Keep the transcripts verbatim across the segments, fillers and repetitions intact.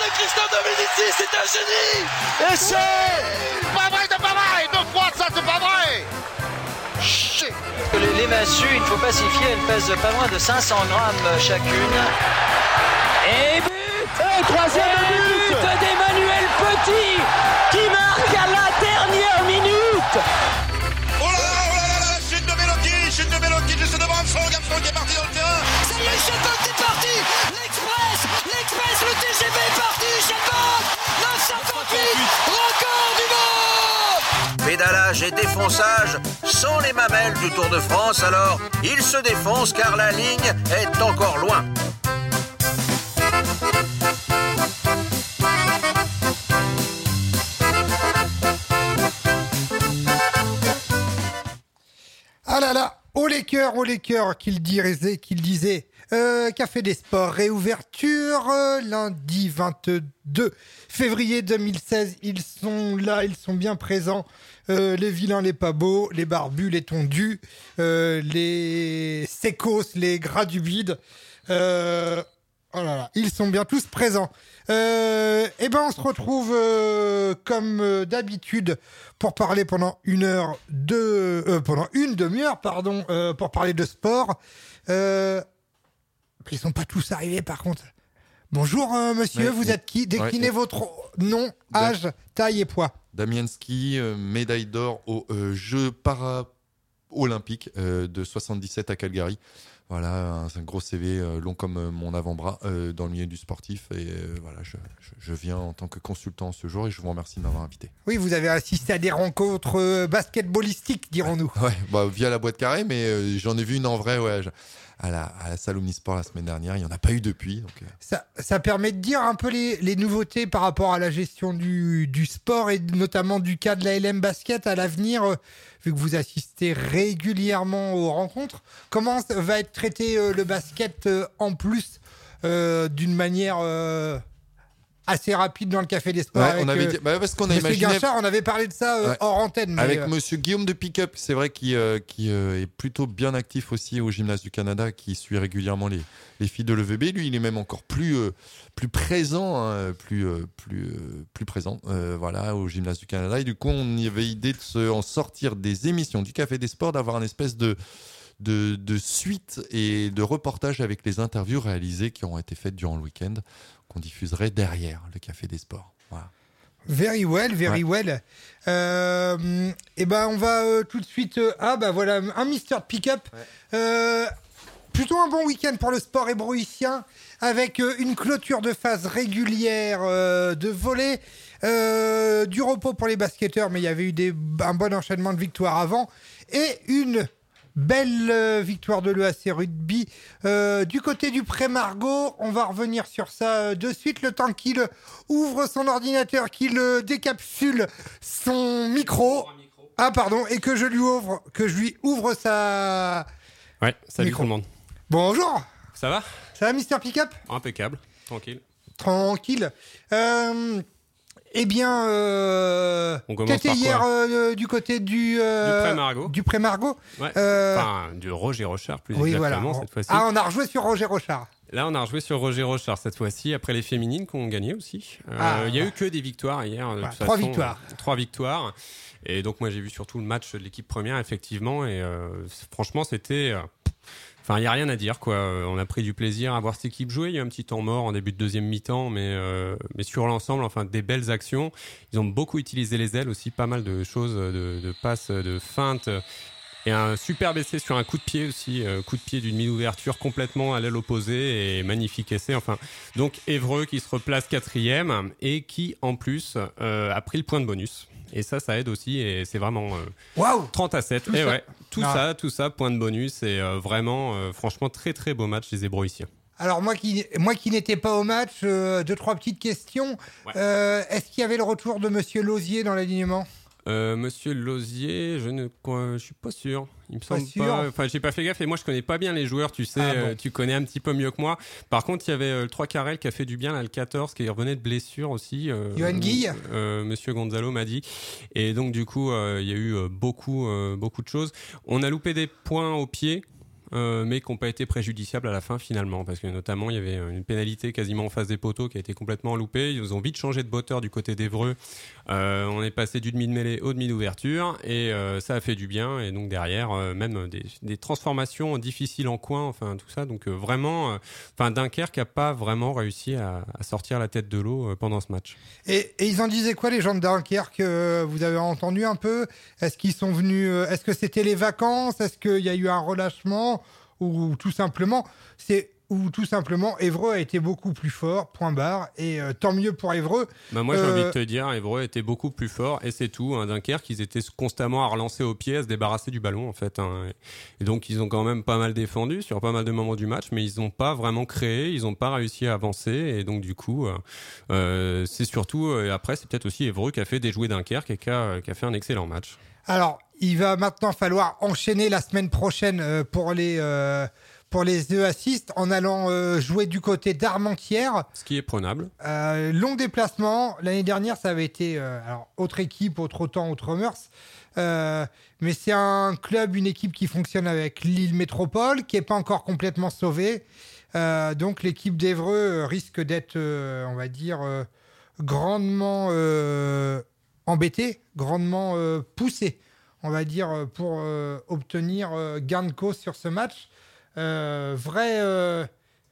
de Christophe Dominici, c'est un génie. Et c'est pas vrai, c'est pas vrai. Deux fois ça, c'est pas vrai. Shit. Les, les massues, il faut pacifier, elles pèsent pas moins de cinq cents grammes chacune. Et but. Et troisième et but, but d'Emmanuel Petit qui marque à la dernière minute. Oh là là, oh là là, là chute de Beloki, chute de Beloki juste devant Armstrong, Armstrong qui est parti dans le terrain. Ça y est, Chabot est parti. L'Express, l'Express, le T G V est parti. Chabot, neuf cent cinquante-huit, record du monde. Pédalage et défonçage sont les mamelles du Tour de France, alors il se défonce car la ligne est encore loin. Ah là là, oh les cœurs, oh les cœurs, qu'il disait, qu'il disait. Euh, Café des Sports, réouverture, euh, lundi vingt-deux février deux mille seize. Ils sont là, ils sont bien présents. Euh, les vilains, les pas beaux, les barbus, les tondus, euh, les sécos, les gras du vide. Euh, oh là là, ils sont bien tous présents. Euh, et ben on se retrouve euh, comme euh, d'habitude pour parler pendant une heure de euh, pendant une demi-heure pardon euh, pour parler de sport. Euh, ils sont pas tous arrivés par contre. Bonjour euh, monsieur, ouais, vous ouais, êtes qui? Déclinez ouais, votre nom, âge, da- taille et poids. Damienski, euh, médaille d'or aux euh, Jeux para-olympiques euh, de soixante-dix-sept à Calgary. Voilà, un, un gros C V euh, long comme euh, mon avant-bras euh, dans le milieu du sportif. Et euh, voilà, je, je, je viens en tant que consultant ce jour et je vous remercie de m'avoir invité. Oui, vous avez assisté à des rencontres euh, basketballistiques, dirons-nous. Ouais, bah, via la boîte carrée, mais euh, j'en ai vu une en vrai ouais, je- à, la, à la salle Omnisport la semaine dernière. Il n'y en a pas eu depuis. Donc, euh, Ça, ça permet de dire un peu les, les nouveautés par rapport à la gestion du, du sport et notamment du cas de la L M Basket à l'avenir, euh, vu que vous assistez régulièrement aux rencontres. Comment va être traité euh, le basket euh, en plus euh, d'une manière euh, assez rapide dans le Café des Sports ouais, avec, on avait euh, dit- bah, parce qu'on a Monsieur imaginé. Guinchard, on avait parlé de ça euh, Ouais. hors antenne. Mais, Avec euh, monsieur Guillaume de Pickup, c'est vrai qui euh, qui euh, est plutôt bien actif aussi au Gymnase du Canada, qui suit régulièrement les, les filles de l'E V B. Lui, il est même encore plus euh, plus présent, hein, plus euh, plus euh, plus présent, euh, voilà, au Gymnase du Canada. Et du coup, on y avait idée de se en sortir des émissions du Café des Sports, d'avoir une espèce de de, de suite et de reportage avec les interviews réalisées qui ont été faites durant le week-end, qu'on diffuserait derrière le Café des Sports. Voilà. Very well, very Ouais. well. Euh, et ben on va euh, tout de suite. euh, ah bah voilà, un Mister Pickup. Euh, plutôt un bon week-end pour le sport hébroïcien, avec euh, une clôture de phase régulière euh, de volley, euh, du repos pour les basketteurs, mais il y avait eu des, un bon enchaînement de victoires avant, et une belle euh, victoire de l'E A C Rugby. Euh, du côté du Pré-Margot, on va revenir sur ça euh, de suite, le temps qu'il ouvre son ordinateur, qu'il euh, décapsule son micro. Ah pardon, et que je lui ouvre, que je lui ouvre sa... Ouais, salut Micro. tout le monde. Bonjour, Ça va? ça va Mister Pickup? Impeccable, tranquille. Tranquille. Euh, eh bien, euh, On commence t'étais par hier quoi euh, du côté du... euh, Du Pré-Margot. Du Pré-Margot. Ouais. Euh, Enfin, du Roger Rochard, plus oui, voilà. exactement, On- cette fois-ci. Ah, on a rejoué sur Roger Rochard. Là, on a rejoué sur Roger Rochard cette fois-ci, après les féminines qui ont gagné aussi. Euh, Il Ah. y a eu que des victoires hier. de Voilà, toute trois façon. victoires. Trois victoires. Et donc, moi, j'ai vu surtout le match de l'équipe première, effectivement. Et euh, c- franchement, c'était... euh, Enfin, il n'y a rien à dire, quoi. Euh, On a pris du plaisir à voir cette équipe jouer. Il y a eu un petit temps mort en début de deuxième mi-temps, mais, euh, mais sur l'ensemble, enfin, des belles actions. Ils ont beaucoup utilisé les ailes aussi, pas mal de choses, de, de passes, de feintes. Et un superbe essai sur un coup de pied aussi, euh, coup de pied d'une mi-ouverture complètement à l'aile opposée et magnifique essai. Enfin, donc Évreux qui se replace quatrième et qui en plus euh, a pris le point de bonus. Et ça, ça aide aussi et c'est vraiment euh, Waouh. trente à sept. Tout Et ça. ouais, tout Ah. ça, tout ça, point de bonus et euh, vraiment, euh, franchement, très très beau match des Hébroïciens. Alors moi qui moi qui n'étais pas au match, euh, deux trois petites questions. Ouais. Euh, est-ce qu'il y avait le retour de Monsieur Lausier dans l'alignement? Euh, Monsieur Lausier, je ne quoi, je suis pas sûr. Il me Pas semble sûr. pas. Enfin, j'ai pas fait gaffe et moi je connais pas bien les joueurs. Tu sais, Ah bon. euh, tu connais un petit peu mieux que moi. Par contre, il y avait euh, le trois Carrel qui a fait du bien là, le quatorze qui revenait de blessure aussi. Euh, Johan Guille. euh, Monsieur Gonzalo m'a dit. Et donc du coup, euh, il y a eu euh, beaucoup, euh, beaucoup de choses. On a loupé des points au pied. euh, mais qui n'ont pas été préjudiciables à la fin finalement, parce que notamment il y avait une pénalité quasiment en face des poteaux qui a été complètement loupée. Ils ont vite changé de botteur du côté d'Évreux. Euh, on est passé du demi de mêlée au demi d'ouverture et euh, ça a fait du bien. Et donc derrière, euh, même des, des transformations difficiles en coin, enfin tout ça. Donc euh, vraiment, euh, enfin Dunkerque n'a pas vraiment réussi à, à sortir la tête de l'eau euh, pendant ce match. Et, et ils en disaient quoi les gens de Dunkerque? euh, Vous avez entendu un peu? Est-ce qu'ils sont venus? euh, Est-ce que c'était les vacances? Est-ce qu'il y a eu un relâchement? Ou tout simplement, c'est ou tout simplement Évreux a été beaucoup plus fort, point barre, et euh, tant mieux pour Évreux. Bah moi j'ai Euh, envie de te dire, Évreux était beaucoup plus fort et c'est tout. Hein. Dunkerque, ils étaient constamment à relancer au pied, à se débarrasser du ballon en fait. Hein. Et donc ils ont quand même pas mal défendu sur pas mal de moments du match, mais ils n'ont pas vraiment créé, ils n'ont pas réussi à avancer et donc du coup, euh, euh, c'est surtout euh, après c'est peut-être aussi Évreux qui a fait déjouer Dunkerque et qui a, qui a fait un excellent match. Alors, il va maintenant falloir enchaîner la semaine prochaine euh, pour les euh, pour les E Assist en allant euh, jouer du côté d'Armentières. Ce qui est prenable. Euh, long déplacement. L'année dernière, ça avait été euh, alors autre équipe, autre temps, autre mœurs. Euh, mais c'est un club, une équipe qui fonctionne avec Lille Métropole, qui est pas encore complètement sauvée. Euh, donc l'équipe d'Évreux risque d'être, euh, on va dire, euh, grandement euh, embêtée, grandement euh, poussée, on va dire, pour euh, obtenir euh, gain de cause sur ce match. Euh, vrai, euh,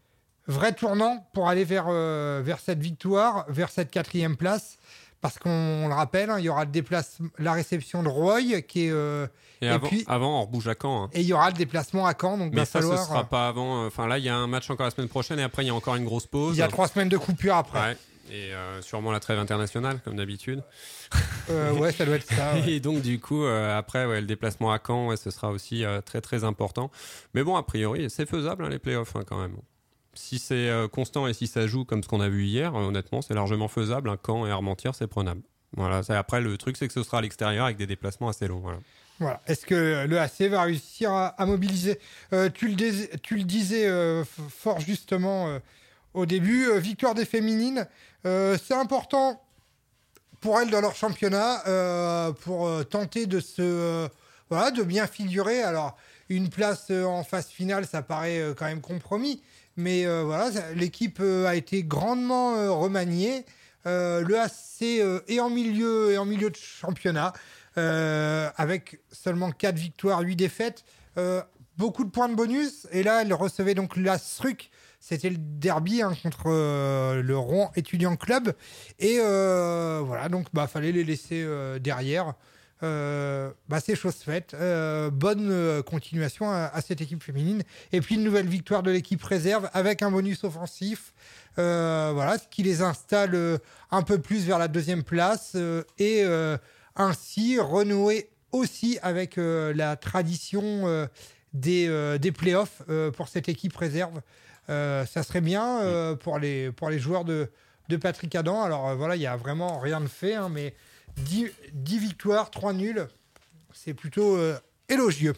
vrai tournant pour aller vers, euh, vers cette victoire, vers cette quatrième place. Parce qu'on le rappelle, hein, il y aura le déplacement, la réception de Roy qui est. Euh, et, et avant, puis, avant, on rebouge à Caen. Hein. Et il y aura le déplacement à Caen. Donc mais va ça, falloir, ce sera pas avant. Enfin, là, il y a un match encore la semaine prochaine et après, il y a encore une grosse pause. Il y a trois semaines de coupure après. Ouais. Et euh, sûrement la trêve internationale, comme d'habitude. Euh, ouais, ça doit être ça. Ouais. Et donc, du coup, euh, après, ouais, le déplacement à Caen, ouais, ce sera aussi euh, très, très important. Mais bon, a priori, c'est faisable, hein, les playoffs, hein, quand même. Si c'est euh, constant et si ça joue comme ce qu'on a vu hier, euh, honnêtement, c'est largement faisable. Hein, Caen et Armentières, c'est prenable. Voilà. Après, le truc, c'est que ce sera à l'extérieur avec des déplacements assez longs. Voilà. Voilà. Est-ce que le A C va réussir à, à mobiliser euh, tu, le dis- tu le disais euh, fort justement euh, au début, euh, victoire des féminines. Euh, c'est important pour elles dans leur championnat euh, pour euh, tenter de se euh, voilà, de bien figurer. Alors, une place euh, en phase finale, ça paraît euh, quand même compromis. Mais euh, voilà, ça, l'équipe euh, a été grandement euh, remaniée. Euh, le A C euh, est en milieu, est en milieu de championnat, euh, avec seulement quatre victoires, huit défaites, euh, beaucoup de points de bonus. Et là, elle recevait donc l'A S R U C. C'était le derby hein, contre euh, le Rouen Étudiant Club. Et euh, voilà, donc bah fallait les laisser euh, derrière. Euh, bah, c'est chose faite. Euh, bonne euh, continuation à, à cette équipe féminine. Et puis une nouvelle victoire de l'équipe réserve avec un bonus offensif. Euh, voilà, ce qui les installe euh, un peu plus vers la deuxième place euh, et euh, ainsi renouer aussi avec euh, la tradition euh, des, euh, des playoffs euh, pour cette équipe réserve. Euh, ça serait bien euh, pour, les, pour les joueurs de, de Patrick Adam. Alors euh, voilà, il n'y a vraiment rien de fait, hein, mais dix, dix victoires, trois nuls, c'est plutôt euh, élogieux.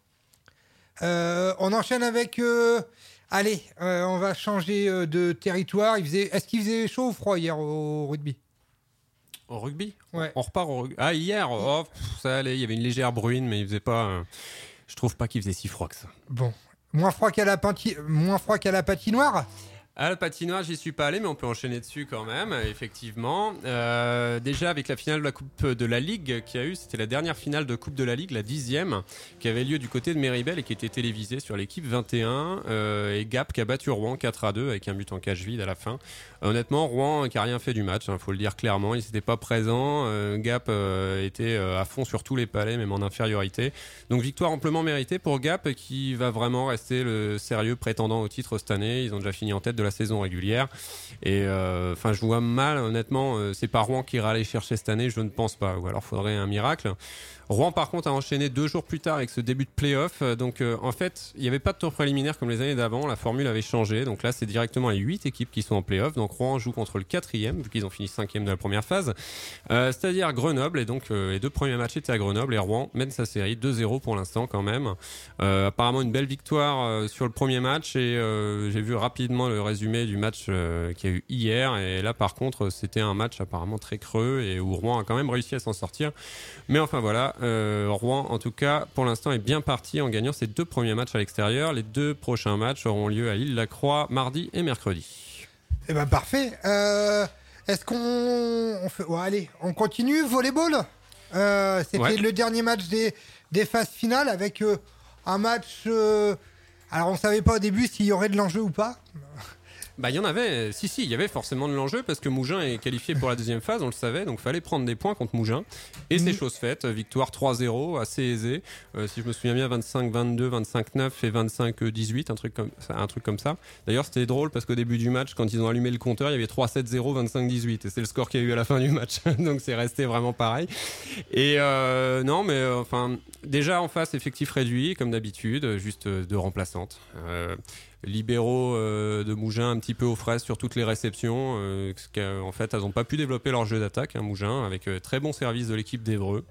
Euh, on enchaîne avec... Euh, allez, euh, on va changer euh, de territoire. Il faisait, est-ce qu'il faisait chaud ou froid hier au, au rugby ? Au rugby ? Ouais. On repart au rugby. Ah, hier, oh, pff, ça allait, il y avait une légère bruine, mais il faisait pas... Euh, je trouve pas qu'il faisait si froid que ça. Bon. Moins froid qu'à la, pati... Moins froid qu'à la patinoire ? À la patinoire, j'y suis pas allé, mais on peut enchaîner dessus quand même, effectivement. Euh, déjà, avec la finale de la Coupe de la Ligue qu'il y a eu, c'était la dernière finale de Coupe de la Ligue, la dixième, qui avait lieu du côté de Méribel et qui était télévisée sur l'équipe vingt et un. Euh, et Gap qui a battu Rouen quatre à deux avec un but en cage vide à la fin. Euh, honnêtement, Rouen qui a rien fait du match, hein, faut le dire clairement. Ils n'étaient pas présents. Euh, Gap euh, était euh, à fond sur tous les palets, même en infériorité. Donc victoire amplement méritée pour Gap qui va vraiment rester le sérieux prétendant au titre cette année. Ils ont déjà fini en tête de la saison régulière et enfin euh, je vois mal honnêtement euh, c'est pas Rouen qui ira aller chercher cette année, je ne pense pas, ou alors faudrait un miracle. Rouen par contre a enchaîné deux jours plus tard avec ce début de play-off, donc euh, en fait il n'y avait pas de tour préliminaire comme les années d'avant, la formule avait changé, donc là c'est directement les huit équipes qui sont en play-off, donc Rouen joue contre le quatrième vu qu'ils ont fini cinquième de la première phase, euh, c'est-à-dire Grenoble, et donc euh, les deux premiers matchs étaient à Grenoble et Rouen mène sa série deux zéro pour l'instant quand même. Euh, apparemment une belle victoire euh, sur le premier match et euh, j'ai vu rapidement le résumé du match euh, qu'il y a eu hier, et là par contre c'était un match apparemment très creux et où Rouen a quand même réussi à s'en sortir, mais enfin voilà, cas, euh, Rouen, en tout cas, pour l'instant, est bien parti en gagnant ses deux premiers matchs à l'extérieur. Les deux prochains matchs auront lieu à L'Île-la-Croix mardi et mercredi. Eh ben parfait. Euh, est-ce qu'on on fait, ouais, allez, on continue volleyball. Euh, c'était Ouais. le dernier match des des phases finales avec euh, un match. Euh, alors on savait pas au début s'il y aurait de l'enjeu ou pas. Bah, il y en avait, si, si, il y avait forcément de l'enjeu parce que Mougins est qualifié pour la deuxième phase, on le savait, donc fallait prendre des points contre Mougins. Et c'est chose faite, victoire trois zéro, assez aisée. Euh, si je me souviens bien, vingt-cinq vingt-deux, vingt-cinq neuf et vingt-cinq dix-huit, un truc comme ça. Un truc comme ça. D'ailleurs, c'était drôle parce qu'au début du match, quand ils ont allumé le compteur, il y avait trois sept zéro, vingt-cinq dix-huit. Et c'est le score qu'il y a eu à la fin du match. Donc c'est resté vraiment pareil. Et euh, non, mais euh, enfin, déjà en face, effectif réduit, comme d'habitude, juste euh, deux remplaçantes. Euh, libéraux euh, de Mougins un petit peu aux fraises sur toutes les réceptions. Euh, en fait, elles n'ont pas pu développer leur jeu d'attaque, hein, Mougins, avec euh, très bon service de l'équipe d'Évreux.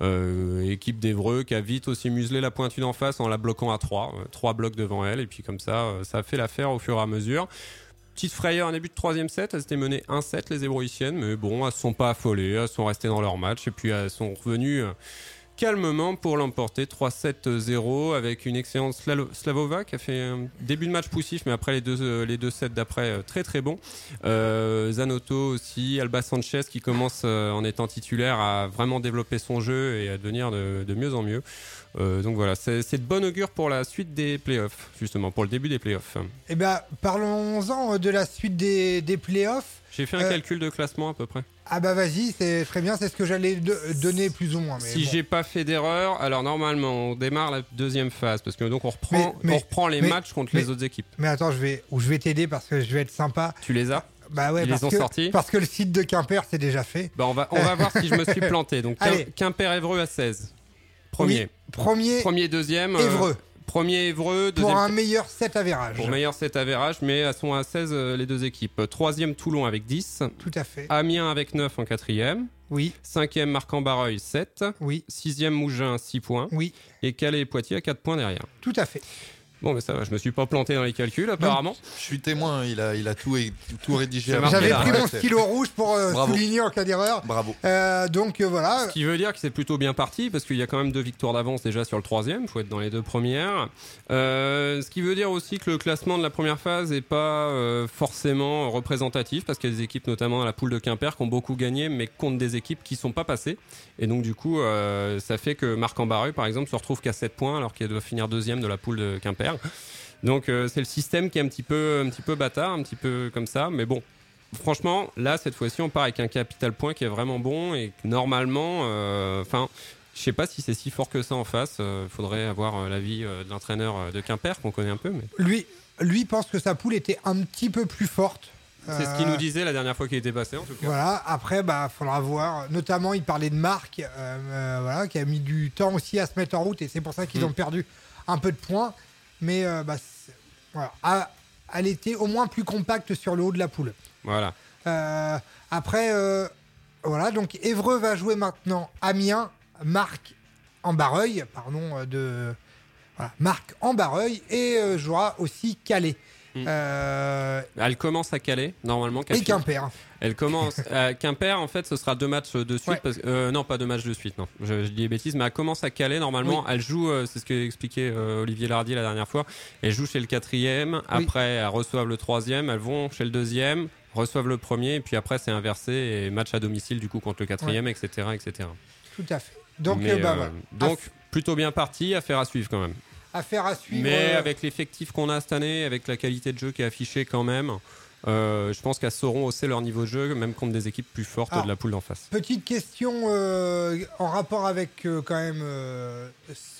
Euh, équipe d'Évreux qui a vite aussi muselé la pointue d'en face en la bloquant à trois. Euh, trois blocs devant elle, et puis comme ça, euh, ça a fait l'affaire au fur et à mesure. Petite frayeur en début de troisième set, elles étaient menées un sept les Ébroïciennes, mais bon, elles ne se sont pas affolées, elles sont restées dans leur match, et puis elles sont revenues... Euh, calmement pour l'emporter trois sept zéro avec une excellente Slalo- Slavova qui a fait un début de match poussif, mais après les deux, euh, les deux sets d'après euh, très très bon. Euh, Zanotto aussi, Alba Sanchez qui commence euh, en étant titulaire à vraiment développer son jeu et à devenir de, de mieux en mieux. Euh, donc voilà, c'est, c'est de bon augure pour la suite des playoffs, justement, pour le début des playoffs. Eh ben parlons-en de la suite des, des playoffs. J'ai fait un Euh, calcul de classement à peu près. Ah bah vas-y, c'est très bien, c'est ce que j'allais de- donner plus ou moins. Mais Si bon. j'ai pas fait d'erreur, alors normalement on démarre la deuxième phase parce que donc on reprend, Mais- mais- on reprend les mais- matchs contre mais- les autres équipes. Mais attends, je vais, ou je vais t'aider parce que je vais être sympa. Tu les as? Bah ouais, Ils parce les ont que, sortis parce que le site de Quimper c'est déjà fait. Bah on va, on va voir si je me suis planté. Donc Quim- Allez. Quimper-Évreux à seize. Premier. Oui, premier, Premier, deuxième. euh, Évreux. Premier Évreux, pour deuxième. un meilleur set avérage. Pour meilleur set avérage, mais elles sont à seize euh, les deux équipes. Troisième Toulon avec dix. Tout à fait. Amiens avec neuf en quatrième. Oui, Cinquième Marc-en-Barreuil sept. oui, Sixième Mougins six points. oui, Et Calais et Poitiers à quatre points derrière. tout à fait. Bon, mais ça va, je me suis pas planté dans les calculs apparemment. Je suis témoin, il a, il a tout, tout rédigé. Ça avant. marche. J'avais là, pris Ouais, mon c'est- stylo rouge pour euh, Bravo. souligner en cas d'erreur. Bravo. Euh, donc euh, voilà. Ce qui veut dire que c'est plutôt bien parti parce qu'il y a quand même deux victoires d'avance déjà sur le troisième. Il faut être dans les deux premières. Euh, ce qui veut dire aussi que le classement de la première phase n'est pas euh, forcément représentatif parce qu'il y a des équipes, notamment à la poule de Quimper, qui ont beaucoup gagné mais contre des équipes qui sont pas passées. Et donc du coup, euh, ça fait que Marc-en-Barreuil, par exemple, se retrouve qu'à sept points alors qu'il doit finir deuxième de la poule de Quimper. Donc euh, c'est le système qui est un petit peu, un petit peu bâtard, un petit peu comme ça. Mais bon. Franchement, là, cette fois-ci, on part avec un capital point qui est vraiment bon et que normalement, enfin, je sais pas si c'est si fort que ça en face. Il euh, faudrait avoir euh, l'avis euh, de l'entraîneur euh, de Quimper qu'on connaît un peu. Mais... Lui, lui pense que sa poule était un petit peu plus forte. C'est ce qu'il nous disait la dernière fois qu'il était passé, en tout cas. Voilà, après, bah, faudra voir. Notamment, il parlait de Marc, euh, euh, voilà, qui a mis du temps aussi à se mettre en route, et c'est pour ça qu'ils Mm. ont perdu un peu de points. Mais euh, bah, c'est- voilà, Ah, elle était au moins plus compacte sur le haut de la poule. Voilà. Euh, après, euh, voilà, donc Évreux va jouer maintenant Amiens, Marc en Barreuil, pardon, euh, de voilà, Marc en Barreuil, et euh, jouera aussi Calais. Mm. Euh, Elle commence à Calais, normalement. et Quimper. Elle commence à Quimper, en fait, ce sera deux matchs de suite. Ouais. Parce, euh, non, pas deux matchs de suite, non. Je, je dis des bêtises, mais elle commence à Calais, normalement. Oui. Elle joue, euh, c'est ce que expliquait euh, Olivier Lardy la dernière fois. Elle joue chez le quatrième. Après, elles reçoivent le troisième. Elles vont chez le deuxième, reçoivent le premier. Et puis après, c'est inversé. Et match à domicile, du coup, contre le quatrième, et cetera, et cetera. Tout à fait. Donc, Mais, euh, bah, euh, voilà. donc plutôt bien parti. Affaire à suivre quand même. Affaire à suivre. Mais euh, avec l'effectif qu'on a cette année, avec la qualité de jeu qui est affichée quand même, euh, je pense qu'elles sauront hausser leur niveau de jeu, même contre des équipes plus fortes Alors, de la poule d'en face. Petite question euh, en rapport avec euh, quand même euh,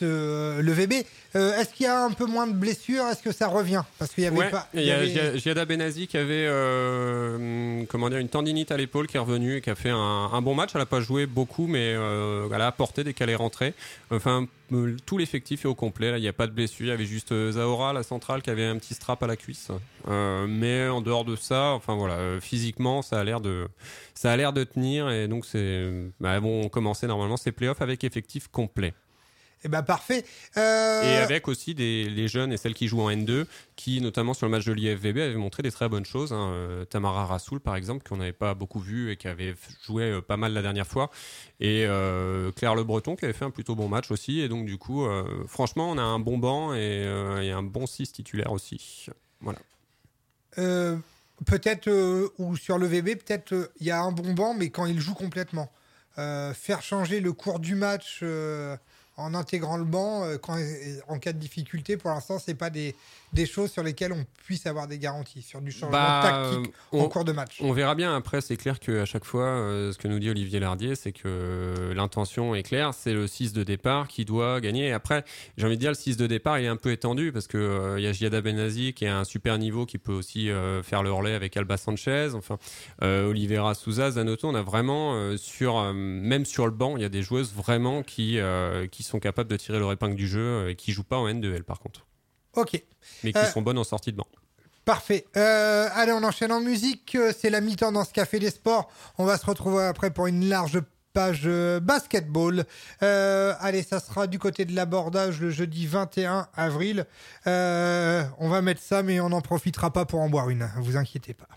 ce, le V B. Euh, est-ce qu'il y a un peu moins de blessures? Est-ce que ça revient? Parce qu'il y avait Ouais, pas. il y a Gia- Giada Benazi qui avait euh, hum, comment dire, une tendinite à l'épaule qui est revenue et qui a fait un, un bon match. Elle n'a pas joué beaucoup, mais euh, elle a apporté dès qu'elle est rentrée. Enfin, euh, tout l'effectif est au complet. Là, il n'y a pas de blessure. Il y avait juste euh, Zahora, la centrale, qui avait un petit strap à la cuisse. Euh, mais en dehors de ça, enfin voilà, euh, physiquement, ça a l'air de, ça a l'air de tenir. Et donc, c'est, bah, elles vont commencer normalement ces playoffs avec effectif complet. Eh ben parfait. Euh... Et avec aussi des, les jeunes et celles qui jouent en N deux, qui notamment sur le match de l'I F V B avaient montré des très bonnes choses. Hein. Euh, Tamara Rassoul par exemple, qu'on n'avait pas beaucoup vu et qui avait joué euh, pas mal la dernière fois. Et euh, Claire Le Breton qui avait fait un plutôt bon match aussi. Et donc du coup, euh, franchement, on a un bon banc et, euh, et un bon six titulaire aussi. Voilà. Euh, peut-être, euh, ou sur le V B, peut-être il euh, y a un bon banc, mais quand il joue complètement. Euh, faire changer le cours du match... Euh... en intégrant le banc, euh, quand, en cas de difficulté, pour l'instant, c'est pas des, des choses sur lesquelles on puisse avoir des garanties sur du changement bah, tactique on, en cours de match. On verra bien. Après, c'est clair qu'à chaque fois, euh, ce que nous dit Olivier Lardier, c'est que l'intention est claire, c'est le six de départ qui doit gagner. Et après, j'ai envie de dire, le six de départ, il est un peu étendu parce qu'il euh, y a Giada Benazi qui a un super niveau, qui peut aussi euh, faire le relais avec Alba Sanchez. Enfin, euh, Olivera Souza, Zanotto, on a vraiment, euh, sur, euh, même sur le banc, il y a des joueuses vraiment qui, euh, qui sont capables de tirer leur épingle du jeu et qui jouent pas en N deux L par contre. Ok. Mais qui euh, sont bonnes en sortie de banc. Parfait. Euh, allez, on enchaîne en musique. C'est la mi-temps dans ce Café des Sports. On va se retrouver après pour une large page euh, basketball. Euh, allez, ça sera du côté de l'abordage le jeudi vingt et un avril. Euh, on va mettre ça, mais on n'en profitera pas pour en boire une. Vous inquiétez pas.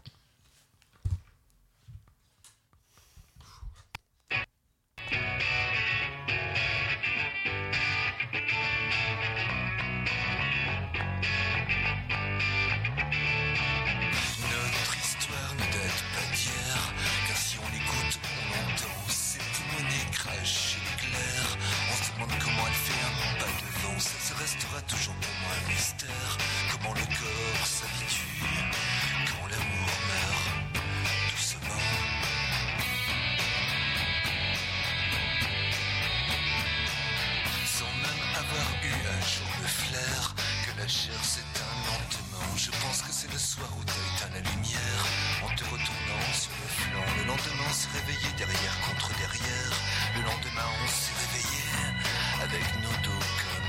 Toujours pour moi un mystère, comment le corps s'habitue quand l'amour meurt doucement. Sans même avoir eu un jour le flair que la chair s'éteint lentement. Je pense que c'est le soir où t'as éteint la lumière en te retournant sur le flanc. Le lendemain on s'est réveillé derrière contre derrière. Le lendemain on s'est réveillé avec nos dos comme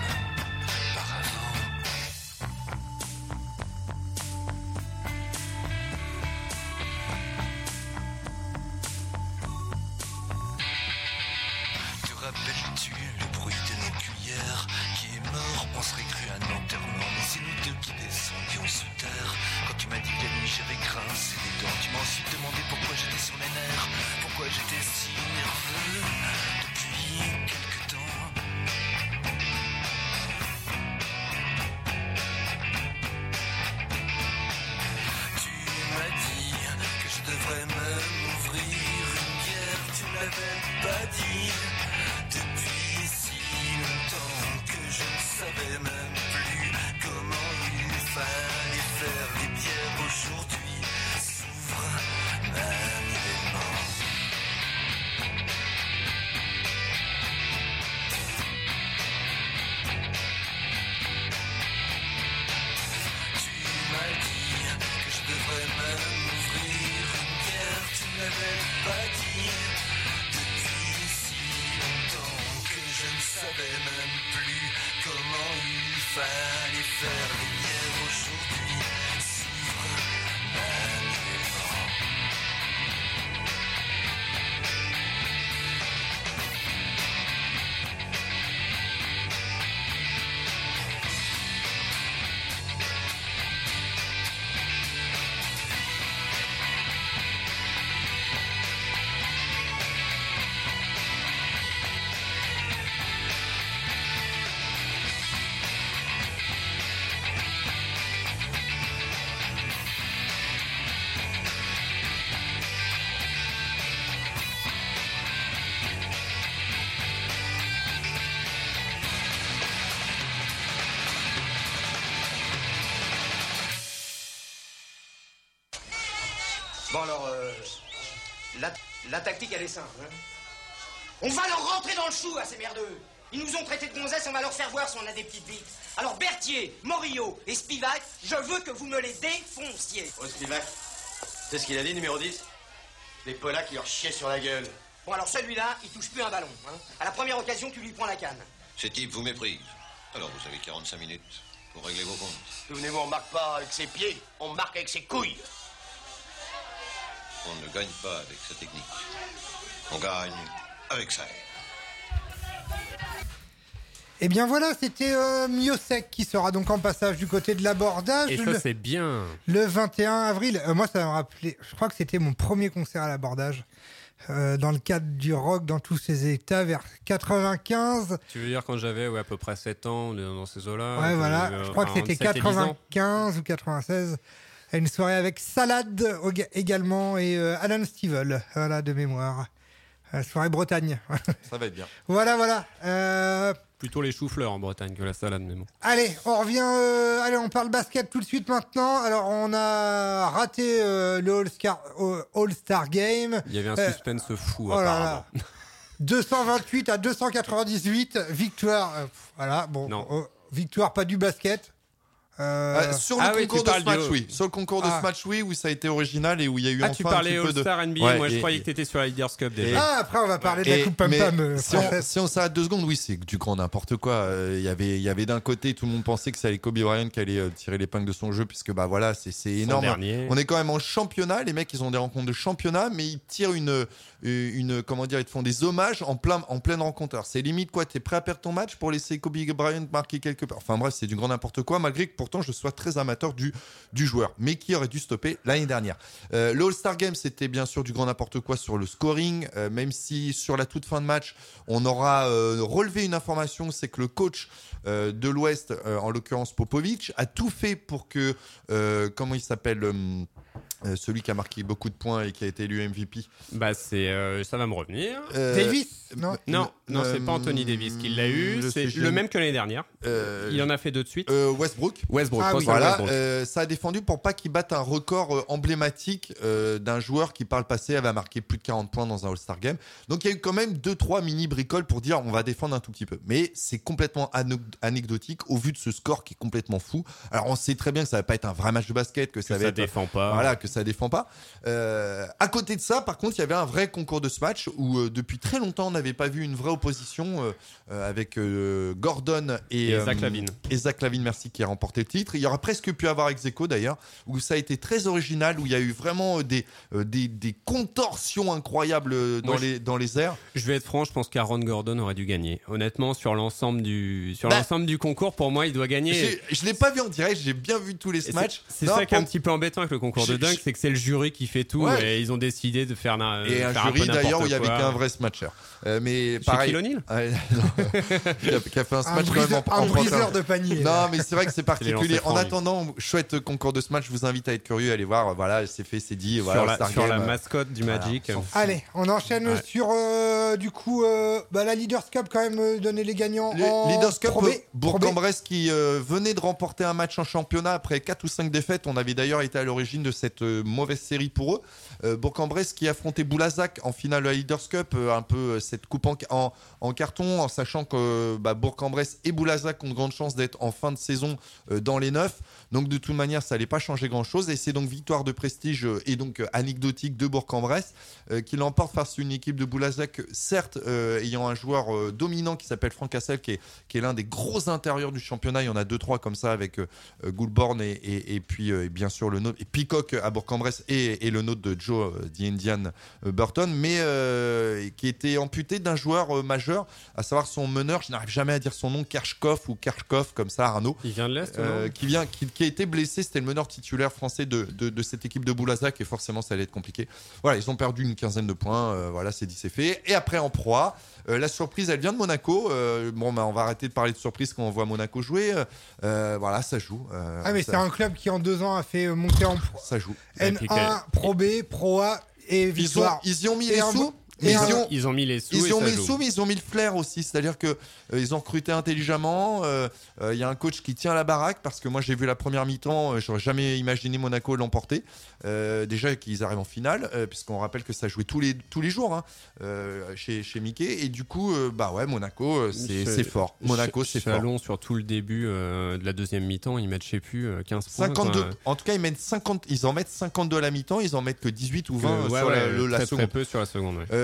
rappelles-tu le bruit de nos cuillères qui est mort, on serait cru un enterrement. Mais c'est nous deux qui descendions sous terre. Quand tu m'as dit que la nuit j'avais grincé les dents, tu m'as ensuite demandé pourquoi j'étais sur les nerfs, pourquoi j'étais si nerveux depuis quelque temps. Tu m'as dit que je devrais même ouvrir une bière, tu ne l'avais pas dit. Depuis si longtemps que je ne savais même plus comment il fallait faire. Les bières aujourd'hui s'ouvrent manuellement. Tu m'as dit que je devrais même ouvrir une bière, tu ne l'avais pas dit. Je ne savais même plus comment il fallait faire. Les bières aujourd'hui s'ouvrent manuellement. Bon alors, euh, la, la tactique elle est simple. Hein. On va leur rentrer dans le chou à ces merdeux. Ils nous ont traités de gonzesses, on va leur faire voir si on a des petites vites. Alors Berthier, Morillo et Spivak, je veux que vous me les défonciez. Oh Spivak, c'est ce qu'il a dit numéro dix? Les Polacks qui leur chiaient sur la gueule. Bon alors celui-là, il touche plus un ballon. Hein. À la première occasion, tu lui prends la canne. Ces types vous méprisent. Alors vous avez quarante-cinq minutes pour régler vos comptes. Souvenez-vous, on marque pas avec ses pieds, on marque avec ses couilles. On ne gagne pas avec sa technique. On gagne avec ça. Et bien voilà, c'était euh, Miosek qui sera donc en passage du côté de l'abordage. Et ça, le, c'est bien. Le vingt et un avril. Euh, moi, ça m'a rappelé. Je crois que c'était mon premier concert à l'abordage. Euh, dans le cadre du rock dans tous ses états vers quatre-vingt-quinze. Tu veux dire quand j'avais ouais, à peu près sept ans dans ces eaux-là? Ouais, voilà. Euh, je crois que c'était quatre-vingt-quinze ou quatre-vingt-seize. Une soirée avec Salade également et euh, Alan Stivell, voilà, de mémoire. Euh, soirée Bretagne. Ça va être bien. Voilà, voilà. Euh... Plutôt les choux-fleurs en Bretagne que la salade, mais bon. Allez, on revient. Euh, allez, on parle basket tout de suite maintenant. Alors, on a raté euh, le All-Star, euh, All-Star Game. Il y avait un euh, suspense fou, oh là apparemment. là. deux cent vingt-huit à deux cent quatre-vingt-dix-huit. Victoire. Euh, pff, voilà, bon. Oh, victoire, pas du basket. Euh... Euh, sur le ah concours oui, de ce match, oui. Sur le concours de ah. ce match, oui, où ça a été original et où il y a eu ah, enfin tu parlais un petit peu All-Star de... N B A, ouais, moi et, je croyais et, que tu étais sur la Leaders Cup déjà. Et, ah, après on va parler et, de la Coupe Pam Pam. Euh, si, on, si on s'arrête deux secondes, oui, c'est du grand n'importe quoi. Euh, y avait, il y avait d'un côté, tout le monde pensait que c'était Kobe Bryant qui allait euh, tirer l'épingle de son jeu, puisque bah voilà, c'est, c'est énorme. Dernier. On est quand même en championnat, les mecs, ils ont des rencontres de championnat, mais ils tirent une, une comment dire, ils te font des hommages en plein, en pleine rencontre. Alors, c'est limite quoi, t'es prêt à perdre ton match pour laisser Kobe Bryant marquer quelque part. Enfin bref, c'est du grand n'importe quoi, malgré que pourtant je sois très amateur du du joueur, mais qui aurait dû stopper l'année dernière. Euh, le All-Star Game, c'était bien sûr du grand n'importe quoi sur le scoring, euh, même si sur la toute fin de match, on aura euh, relevé une information, c'est que le coach euh, de l'Ouest, euh, en l'occurrence Popovic, a tout fait pour que, euh, comment il s'appelle euh, euh, celui qui a marqué beaucoup de points et qui a été élu M V P. Bah c'est, euh, ça va me revenir. Euh, Davis, non, non, non, c'est pas Anthony Davis qui l'a eu. C'est le même que l'année dernière. Euh, il en a fait deux de suite. Euh, Westbrook. Westbrook. Ah, oui. Voilà. Westbrook. Euh, ça a défendu pour pas qu'il batte un record euh, emblématique euh, d'un joueur qui par le passé avait marqué plus de quarante points dans un All-Star Game. Donc il y a eu quand même deux trois mini bricoles pour dire on va défendre un tout petit peu. Mais c'est complètement ano- anecdotique au vu de ce score qui est complètement fou. Alors on sait très bien que ça va pas être un vrai match de basket, que ça que va ça être défend pas. Voilà, que ça défend pas. Euh, à côté de ça, par contre, il y avait un vrai concours de ce match où euh, depuis très longtemps on n'avait pas vu une vraie opposition euh, euh, avec euh, Gordon et, et euh, Zach Lavine. Et Zach Lavine, merci, qui a remporté le titre. Il y aurait presque pu avoir ex-aequo d'ailleurs, où ça a été très original, où il y a eu vraiment des, euh, des, des contorsions incroyables dans, Moi, les, je, dans les airs. Je vais être franc, je pense qu'Aaron Gordon aurait dû gagner. Honnêtement, sur l'ensemble du, sur bah, l'ensemble du concours, pour moi, il doit gagner. J'ai, je ne l'ai pas vu en direct, j'ai bien vu tous les et matchs. C'est, c'est non, ça pour... qui est un petit peu embêtant avec le concours j'ai, de dunk, c'est que c'est le jury qui fait tout ouais. et ils ont décidé de faire, na- et faire un un jury peu d'ailleurs où il y avait quoi. qu'un vrai smatcher. Euh, mais pareil. Shaquille O'Neal ouais, qui, a, qui a fait un smash un quand même en, un en briseur de panier. Non, mais c'est vrai que c'est particulier. En francs, attendant, chouette concours de smash, je vous invite à être curieux, allez voir. Voilà, c'est fait, c'est dit. Sur, voilà, la, sur la mascotte du Magic. Voilà, allez, on enchaîne ouais. sur euh, du coup euh, bah, la Leaders Cup quand même euh, donner les gagnants. Les en Leaders Cup, Pro B, Bourg-en-Bresse qui euh, venait de remporter un match en championnat après quatre ou cinq défaites. On avait d'ailleurs été à l'origine de cette euh, mauvaise série pour eux. Euh, Bourg-en-Bresse qui affrontait Boulazac en finale de la Leaders Cup, euh, un peu euh, cette coupe en, en, en carton, en sachant que bah, Bourg-en-Bresse et Boulazac ont de grandes chances d'être en fin de saison euh, dans les neuf. Donc de toute manière, ça n'allait pas changer grand-chose. Et c'est donc victoire de prestige euh, et donc euh, anecdotique de Bourg-en-Bresse euh, qui l'emporte face à une équipe de Boulazac, certes euh, ayant un joueur euh, dominant qui s'appelle Franck Hassel, qui est, qui est l'un des gros intérieurs du championnat. Il y en a deux trois comme ça avec euh, Goulborn et, et, et puis euh, bien sûr le nôtre, et Peacock à Bourg-en-Bresse et, et le nôtre de Joe euh, The Indian euh, Burton, mais euh, qui était amputé d'un joueur euh, majeur, à savoir son meneur, je n'arrive jamais à dire son nom, Kershkov ou Kershkov comme ça, Arnaud. Il vient de l'Est, euh, non qui, vient, qui, qui a été blessé, c'était le meneur titulaire français de, de, de cette équipe de Boulazac et forcément ça allait être compliqué. Voilà, ils ont perdu une quinzaine de points, euh, voilà, c'est dit, c'est fait. Et après en proie, euh, la surprise, elle vient de Monaco. Euh, bon, bah, on va arrêter de parler de surprise quand on voit Monaco jouer. Euh, voilà, ça joue. Euh, ah, mais ça... c'est un club qui en deux ans a fait monter en pro. Ça joue. N un, Pro B, Pro A et victoire. Ils ont, ils y ont mis les sous. Mais ils, ils, ont, ont, ils ont mis les sous. Ils et ont ça mis les joue. sous, mais ils ont mis le flair aussi. C'est-à-dire que euh, ils ont recruté intelligemment. Il euh, euh, y a un coach qui tient la baraque parce que moi j'ai vu la première mi-temps. Euh, j'aurais jamais imaginé Monaco l'emporter. Euh, déjà qu'ils arrivent en finale, euh, puisqu'on rappelle que ça jouait tous les tous les jours hein, euh, chez chez Mickey. Et du coup, euh, bah ouais, Monaco, c'est c'est fort. Monaco, c'est fort. Chalon sur tout le début euh, de la deuxième mi-temps, ils mettent je sais plus quinze points. cinquante-deux. Quoi. En tout cas, ils mettent cinquante. Ils en mettent cinquante-deux à la mi-temps. Ils en mettent que dix-huit ou vingt euh, ouais, sur ouais, la, le, la très, seconde. Très peu sur la seconde. Ouais. Euh,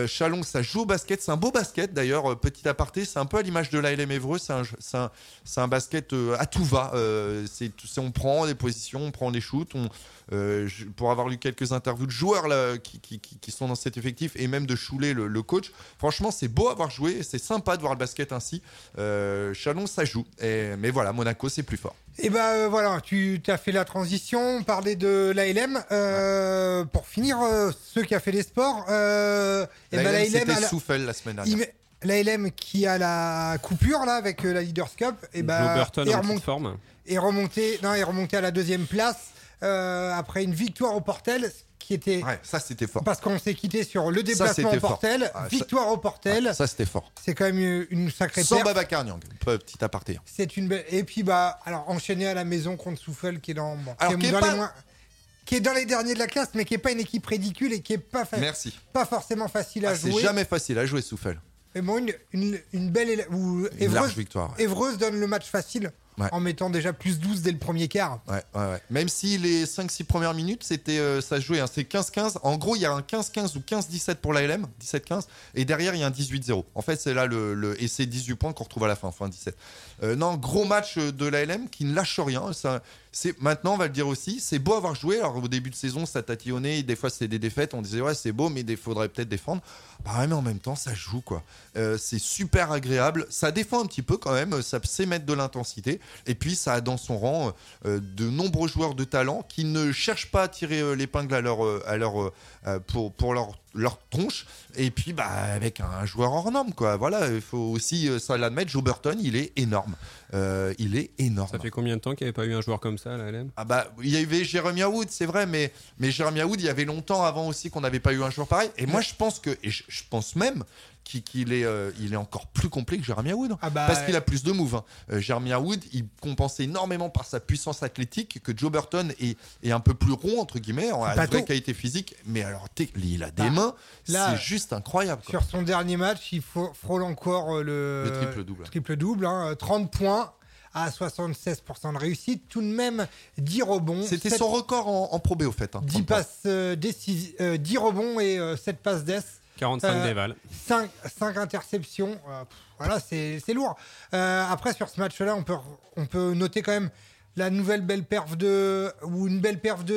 Euh, Chalon, ça joue au basket. C'est un beau basket d'ailleurs. Euh, petit aparté, c'est un peu à l'image de l'A L M Évreux. C'est un, c'est un, c'est un basket euh, à tout va. Euh, c'est, c'est, on prend des positions, on prend des shoots. On, euh, je, pour avoir lu quelques interviews de joueurs là, qui, qui, qui, qui sont dans cet effectif et même de Choulet, le, le coach, franchement, c'est beau à voir jouer. C'est sympa de voir le basket ainsi. Euh, Chalon, ça joue. Et, mais voilà, Monaco, c'est plus fort. Et bah euh, voilà, tu as fait la transition, on parlait de l'A L M. Euh, pour finir, euh, ceux qui a fait les sports, euh, et bah, l'A L M, c'était la... Souffel la semaine dernière. Il... L'A L M qui a la coupure là avec euh, la Leaders Cup, et bah, Joe Burton est, en remont... petite forme. est remonté, non, est remonté à la deuxième place euh, après une victoire au Portel. Qui était ouais, ça c'était fort parce qu'on s'est quitté sur le déplacement au Portel, ah, victoire ça... au Portel. Ah, ça c'était fort. C'est quand même une sacrée sans perf. Babacar Niang, petit aparté. C'est une belle... et puis bah alors enchaîné à la maison contre Souffel qui est dans, bon, alors, qui est qui dans est pas... les moins... qui est dans les derniers de la classe, mais qui est pas une équipe ridicule et qui est pas fa... Merci. pas forcément facile à ah, jouer. C'est jamais facile à jouer Souffel. Mais bon, une, une, une belle où une Évreuse, large victoire. Ouais. Évreuse donne le match facile. Ouais. En mettant déjà plus douze dès le premier quart. Ouais, ouais, ouais. Même si les cinq six premières minutes, c'était, euh, ça se jouait. Hein. C'est quinze quinze. En gros, il y a un quinze quinze ou quinze dix-sept pour l'A L M, dix-sept quinze. Et derrière, il y a un dix-huit zéro. En fait, c'est là le. le et c'est dix-huit points qu'on retrouve à la fin, fin dix-sept. Euh, non, gros match de l'A L M qui ne lâche rien. Ça, c'est, maintenant, on va le dire aussi, c'est beau avoir joué. Alors, au début de saison, ça tatillonnait. Des fois, c'est des défaites. On disait, ouais, c'est beau, mais il faudrait peut-être défendre. Bah, ouais, mais en même temps, ça joue, quoi. Euh, c'est super agréable. Ça défend un petit peu quand même. Ça sait mettre de l'intensité. Et puis, ça a dans son rang euh, de nombreux joueurs de talent qui ne cherchent pas à tirer euh, l'épingle à leur, euh, à leur, euh, pour, pour leur, leur tronche. Et puis, bah, avec un joueur hors norme, quoi. Voilà, il faut aussi euh, ça l'admettre. Joe Burton, il est énorme. Euh, il est énorme. Ça fait combien de temps qu'il n'y avait pas eu un joueur comme ça à la L M ? Ah bah, il y avait Jeremy Wood, c'est vrai, mais, mais Jeremy Wood, il y avait longtemps avant aussi qu'on n'avait pas eu un joueur pareil. Et moi, je pense que, et je, je pense même qu'il, qu'il est, euh, il est encore plus complet que Jeremy Wood. Ah bah, parce qu'il a plus de moves. Hein. Euh, Jeremy Wood, il compense énormément par sa puissance athlétique que Joe Burton est, est un peu plus rond, entre guillemets, en vraie qualité physique. Mais alors, il a des bah, mains, là, c'est juste incroyable. Quoi. Sur son dernier match, il faut, frôle encore le, le triple-double. Triple-double, hein, trente points. À soixante-seize pour cent de réussite, tout de même dix rebonds. C'était sept... son record en, en Pro B au fait. Hein, dix passes euh, décis... euh, dix rebonds et euh, sept passes d'ess. quarante-cinq euh, déval. cinq, cinq interceptions. Euh, pff, voilà, c'est, c'est lourd. Euh, après, sur ce match-là, on peut, on peut noter quand même la nouvelle belle perf de ou une belle perf de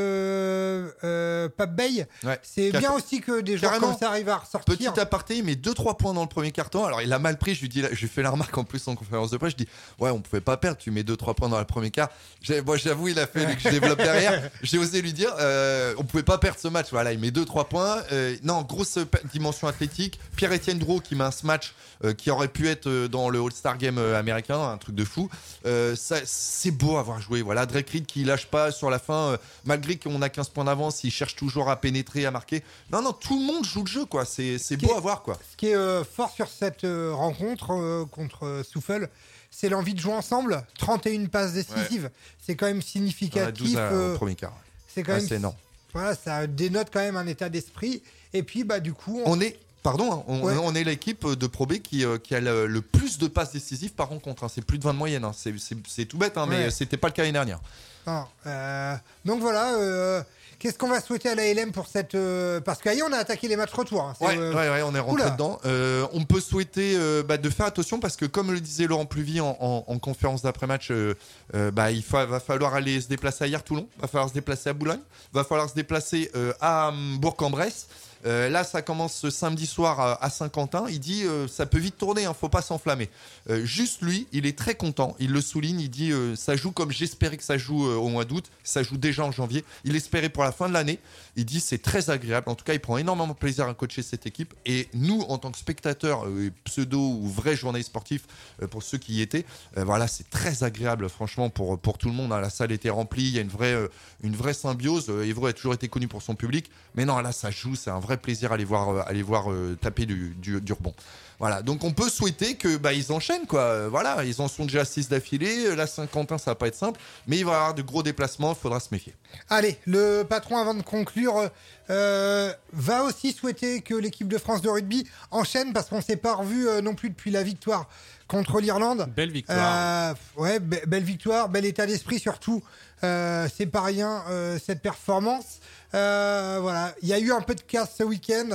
euh, Pape Bey. Ouais, c'est bien fait... aussi que des joueurs comme ça arrivent à ressortir. Petit aparté, il met deux trois points dans le premier carton. Alors il a mal pris, je lui dis, je lui fais la remarque en plus en conférence de presse, je dis ouais, on pouvait pas perdre, tu mets deux trois points dans le premier quart. J'ai, moi j'avoue, il a fait que je développe derrière. J'ai osé lui dire euh, on pouvait pas perdre ce match. Voilà, il met deux trois points. Euh, non, grosse dimension athlétique. Pierre-Étienne Drouot qui met ce match euh, qui aurait pu être dans le All-Star Game américain, un truc de fou. Euh, ça, c'est beau avoir joué. Voilà, Drake Reed qui lâche pas sur la fin, euh, malgré qu'on a quinze points d'avance, il cherche toujours à pénétrer, à marquer. Non, non, tout le monde joue le jeu, quoi. C'est, c'est beau est, à voir, quoi. Ce qui est euh, fort sur cette euh, rencontre euh, contre euh, Souffel, c'est l'envie de jouer ensemble. trente et une passes décisives, ouais. C'est quand même significatif. douze à, euh, au premier quart. C'est quand ouais, même. C'est énorme. Voilà, ça dénote quand même un état d'esprit. Et puis, bah, du coup, on, on est. Pardon, on, ouais. on est l'équipe de Pro B qui, euh, qui a le, le plus de passes décisives par rencontre. Hein. C'est plus de vingt de moyenne. Hein. C'est, c'est, c'est tout bête, hein, ouais. Mais c'était pas le cas l'année dernière. Non, euh, donc voilà. Euh, qu'est-ce qu'on va souhaiter à l'A L M pour cette. Euh, parce qu'ailleurs, on a attaqué les matchs retour. Hein. Ouais, euh... ouais, ouais, on est rentré Oula. dedans. Euh, on peut souhaiter euh, bah, de faire attention parce que, comme le disait Laurent Pluvy en, en, en conférence d'après-match, euh, euh, bah, il fa- va falloir aller se déplacer à Hyères-Toulon, va falloir se déplacer à Boulogne, va falloir se déplacer euh, à Bourg-en-Bresse. Euh, là, ça commence ce samedi soir à Saint-Quentin. Il dit euh, ça peut vite tourner, hein, faut pas s'enflammer. Euh, juste lui, il est très content. Il le souligne. Il dit euh, ça joue comme j'espérais que ça joue euh, au mois d'août. Ça joue déjà en janvier. Il espérait pour la fin de l'année. Il dit c'est très agréable. En tout cas, il prend énormément de plaisir à coacher cette équipe. Et nous, en tant que spectateurs, euh, pseudo ou vrais journalistes sportifs, euh, pour ceux qui y étaient, euh, voilà, c'est très agréable, franchement, pour pour tout le monde. Hein. La salle était remplie. Il y a une vraie euh, une vraie symbiose. Euh, Évreux a toujours été connu pour son public, mais non, là, ça joue. C'est un vrai plaisir à aller voir, euh, aller voir euh, taper du, du, du rebond. Voilà, donc on peut souhaiter que bah, ils enchaînent, quoi. Euh, voilà, ils en sont déjà six d'affilée. Là, Saint-Quentin, ça va pas être simple, mais il va y avoir de gros déplacements. Il faudra se méfier. Allez, le patron, avant de conclure, euh, va aussi souhaiter que l'équipe de France de rugby enchaîne parce qu'on s'est pas revu euh, non plus depuis la victoire contre l'Irlande. Belle victoire. Euh, ouais, be- belle victoire, bel état d'esprit surtout. Euh, c'est pas rien euh, cette performance. Euh, voilà, il y a eu un peu de casse ce week-end.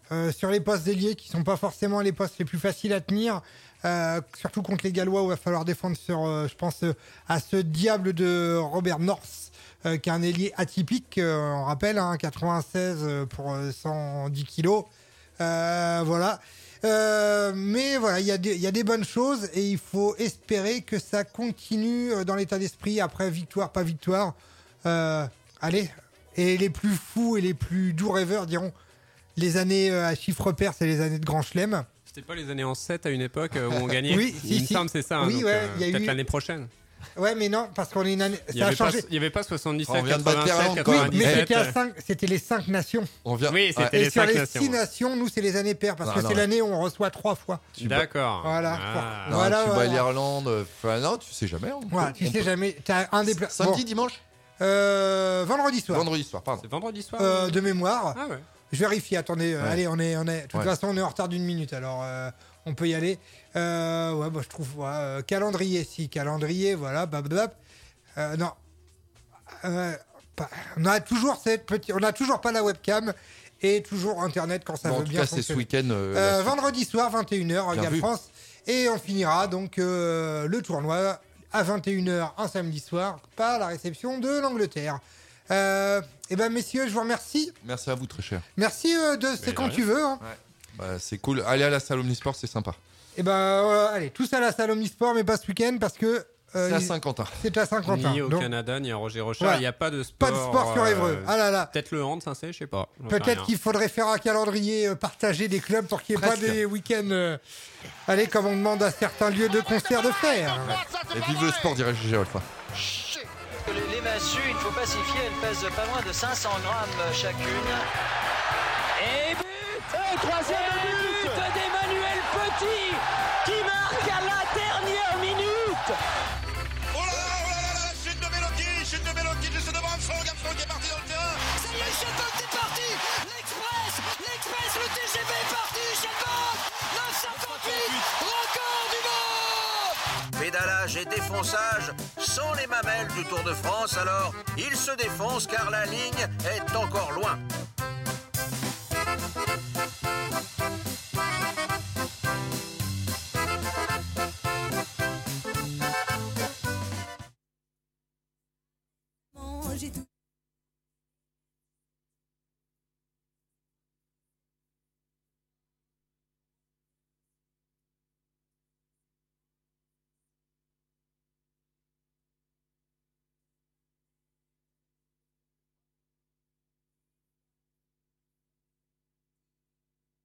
euh, sur les postes d'ailier qui sont pas forcément les postes les plus faciles à tenir. Euh, surtout contre les Gallois où il va falloir défendre sur, euh, je pense, euh, à ce diable de Robert North, euh, qui est un ailier atypique, euh, on rappelle, hein, quatre-vingt-seize pour euh, cent dix kilos. Euh, voilà. Euh, mais voilà, il y, y a des bonnes choses et il faut espérer que ça continue dans l'état d'esprit après victoire, pas victoire. Euh, allez, et les plus fous et les plus doux rêveurs diront les années à chiffre pair, c'est les années de Grand Chelem. C'était pas les années en sept à une époque où on gagnait. Oui, il si, me si. semble c'est ça. Hein, oui, donc, ouais, euh, y a peut-être eu... l'année prochaine. Ouais, mais non, parce qu'on est une année. Il Ça a n'y changé. avait pas soixante-dix-sept, On vient de battre quatre-vingt-sept, l'Irlande. Oui, mais quatre-vingt-dix-sept. c'était, à cinq, c'était les cinq nations. On vient. Oui, c'était Et les sur cinq les nations. six nations, nous, c'est les années paires parce Ah, que non, c'est ouais. l'année où on reçoit trois fois. D'accord. Voilà. Ah. Non, Voilà, tu bats voilà. l'Irlande. Enfin, non, tu sais jamais. On Voilà, peut- tu on sais peut- jamais. T'as un des pla- Samedi, bon. dimanche Euh, vendredi soir. Vendredi soir, pardon. C'est vendredi soir. Euh, de mémoire. Ah ouais. Je vérifie. Attendez. euh, Ouais. Allez, on est, on est. De toute Ouais. façon, on est en retard d'une minute. Alors, euh, on peut y aller. Euh, ouais, bah, je trouve. Ouais, euh, calendrier, si calendrier. Voilà. Bab, bab. Euh, non. Euh, pas- on a toujours cette petite. On a toujours pas la webcam et toujours Internet quand ça Bon, en veut tout bien cas, c'est ce fonctionner. week-end. euh, Euh, la- vendredi soir, vingt et une heures, Bien Galles vu. France. Et on finira donc euh, le tournoi à vingt et une heures un samedi soir par la réception de l'Angleterre. Euh, et ben messieurs, je vous remercie. Merci à vous, très cher. Merci euh, de c'est de quand rien. tu veux. Hein. Bah, c'est cool. Allez à la salle Omnisport, c'est sympa. Et ben euh, allez, tous à la salle Omnisport, mais pas ce week-end parce que euh, C'est à il- Saint-Quentin. c'est à Saint-Quentin. Ni au Donc, Canada, ni à Roger Rochard. Voilà. Il n'y a pas de sport. pas de sport sur euh, Évreux. Ah là là. Peut-être le hand, ça c'est, je sais pas. J'en sais Peut-être rien. qu'il faudrait faire un calendrier euh, partagé des clubs pour qu'il n'y ait pas Presque. des week-ends. euh, allez, comme on demande à certains lieux de concert de faire. Et vive le sport, dirait Gégé Alpha. Les, les massues, il ne faut pas s'y fier, elles pèsent pas moins de cinq cents grammes chacune. Et but Et troisième but d'Emmanuel Petit qui marque à la dernière minute. Oh là là, oh là là, la chute de Beloki, chute de Beloki juste devant Armstrong, Armstrong qui est parti dans le terrain. Ça y est, Shelbock est parti. L'Express, l'Express, le T G V est parti. Shelbock, neuf cent cinquante-huit, record du monde. Pédalage et défonçage sans les mamelles du Tour de France, alors il se défonce car la ligne est encore loin.